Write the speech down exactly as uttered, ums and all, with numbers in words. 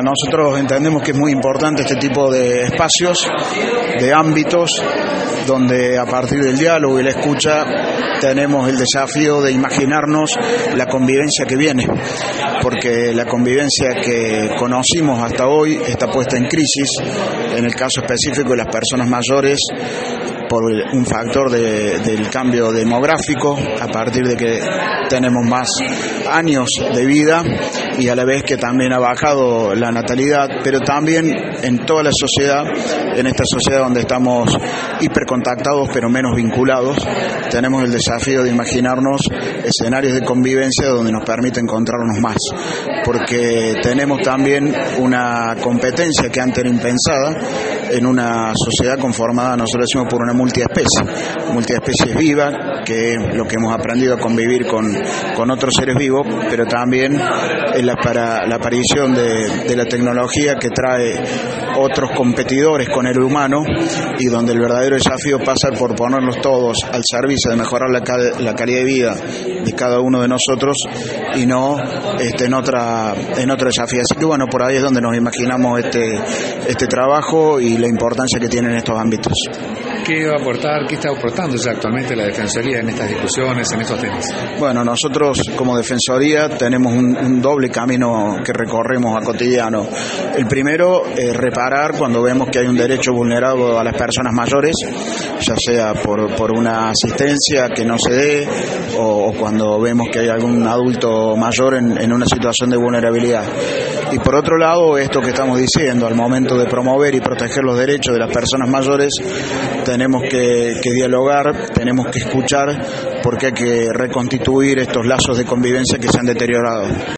Nosotros entendemos que es muy importante este tipo de espacios, de ámbitos, donde a partir del diálogo y la escucha tenemos el desafío de imaginarnos la convivencia que viene, porque la convivencia que conocimos hasta hoy está puesta en crisis, en el caso específico de las personas mayores, por un factor de, del cambio demográfico, a partir de que tenemos más años de vida y a la vez que también ha bajado la natalidad, pero también en toda la sociedad, en esta sociedad donde estamos hipercontactados pero menos vinculados, tenemos el desafío de imaginarnos escenarios de convivencia donde nos permite encontrarnos más, porque tenemos también una competencia que antes era impensada en una sociedad conformada, nosotros decimos, por una multiespecie, multiespecie viva, que es lo que hemos aprendido a convivir con, con otros seres vivos, pero también es la, para, la aparición de, de la tecnología que trae otros competidores con el humano y donde el verdadero desafío pasa por ponerlos todos al servicio de mejorar la, la calidad de vida de cada uno de nosotros y no este, en otra en otro desafío. Así que bueno, por ahí es donde nos imaginamos este, este trabajo y la importancia que tienen estos ámbitos. ¿Qué va a aportar, qué está aportando ya actualmente la Defensoría en estas discusiones, en estos temas? Bueno, nosotros como Defensoría tenemos un, un doble camino que recorremos a cotidiano. El primero es reparar cuando vemos que hay un derecho vulnerado a las personas mayores, ya sea por, por una asistencia que no se dé o, o cuando vemos que hay algún adulto mayor en, en una situación de vulnerabilidad. Y por otro lado, esto que estamos diciendo, al momento de promover y proteger los derechos de las personas mayores, tenemos que, que dialogar, tenemos que escuchar, porque hay que reconstituir estos lazos de convivencia que se han deteriorado.